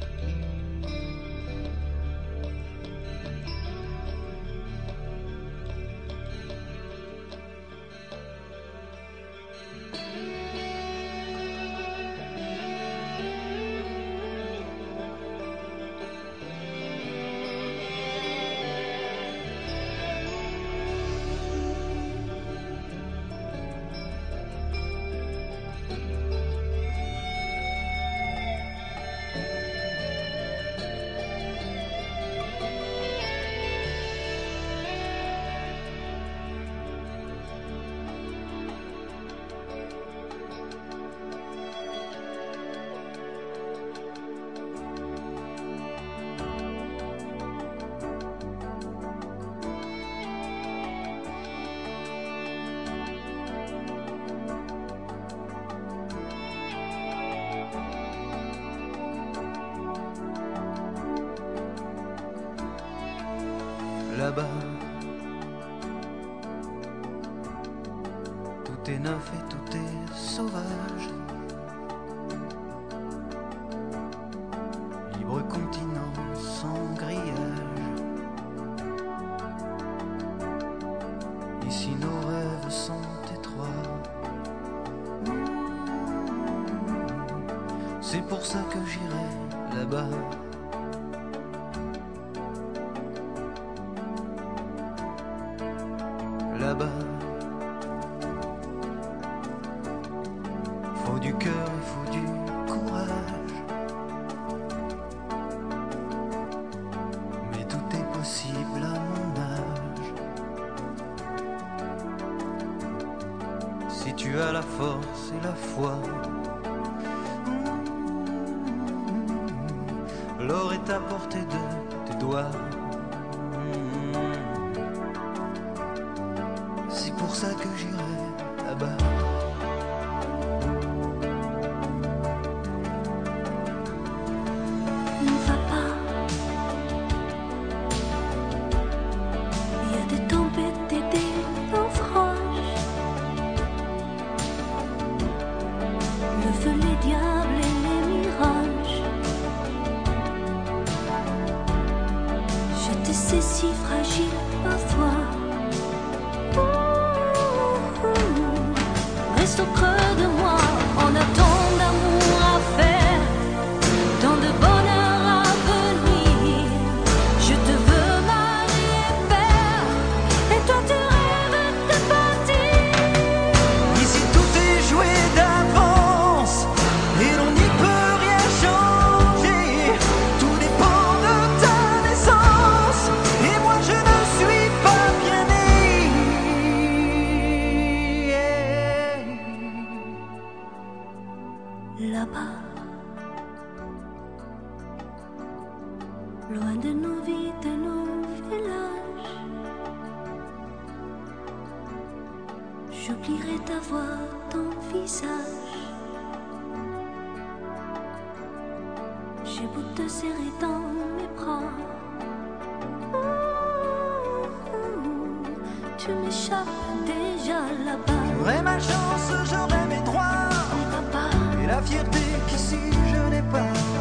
Là-bas, tout est neuf et tout est sauvage. Libre continent sans grillage. Ici nos rêves sont étroits. C'est pour ça que j'irai là-bas. Là-bas, faut du cœur et faut du courage. Mais tout est possible à mon âge. Si tu as la force et la foi, l'or est à portée de tes doigts. C'est pour ça que j'irai là-bas. Ne va pas. Il y a des tempêtes et des naufrages. Le feu, les diables et les mirages. Je te sais si fragile parfois. Reste au creux de moi, on a tant d'amour à faire, tant de bonheur à venir. Je te veux mari et père, et toi tu rêves de partir. Ici tout est joué d'avance, et l'on n'y peut rien changer. Tout dépend de ta naissance, et moi je ne suis pas bien né. Là-bas, loin de nos vies, de nos villages, j'oublierai ta voix, ton visage. J'ai beau te serrer dans mes bras, tu m'échappes déjà là-bas. J'aurai ma chance, j'aurai mes droits, Ne va pas. et la fierté qu'ici je n'ai pas.